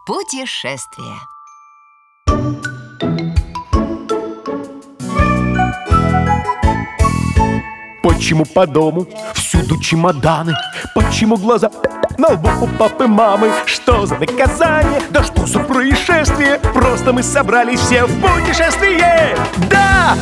Путешествие. Почему по дому всюду чемоданы? Почему глаза на лбу у папы, мамы? Что за наказание? Да что за происшествие? Просто мы собрались все в путешествие. Да,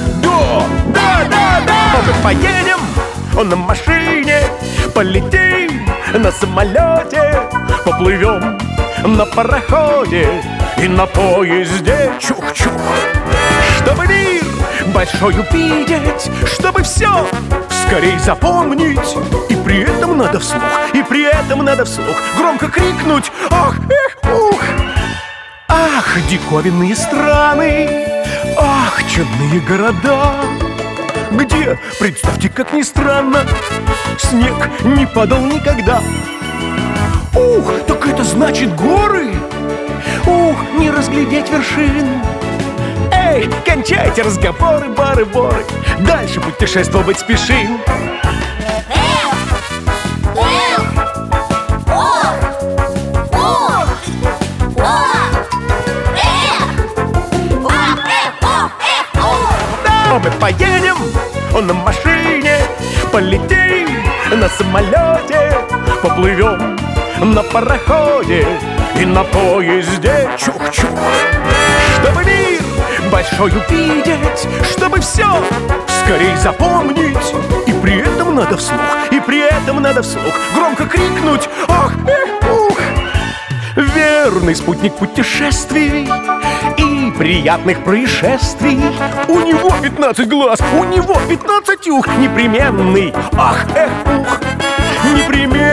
мы поедем на машине, полетим на самолете, поплывем на пароходе и на поезде. Чух-чух. Чтобы мир большой увидеть, чтобы все скорей запомнить. И при этом надо вслух, громко крикнуть: ах, эх, ух! Ах, диковинные страны, ах, чудные города, где, представьте, как ни странно, снег не падал никогда. Ух, так это значит горы! Ух, не разглядеть вершин! Эй, кончайте разговоры, бары-боры, дальше путешествовать спешим. Да, мы поедем на машине, полетим на самолете, поплывем на пароходе и на поезде. Чух-чух. Чтобы мир большой увидеть, чтобы все скорей запомнить. И при этом надо вслух, громко крикнуть: ах, эх, ух! Верный спутник путешествий и приятных происшествий. У него 15 глаз, у него 15 ух. Непременный, ах, эх, ух! Непременный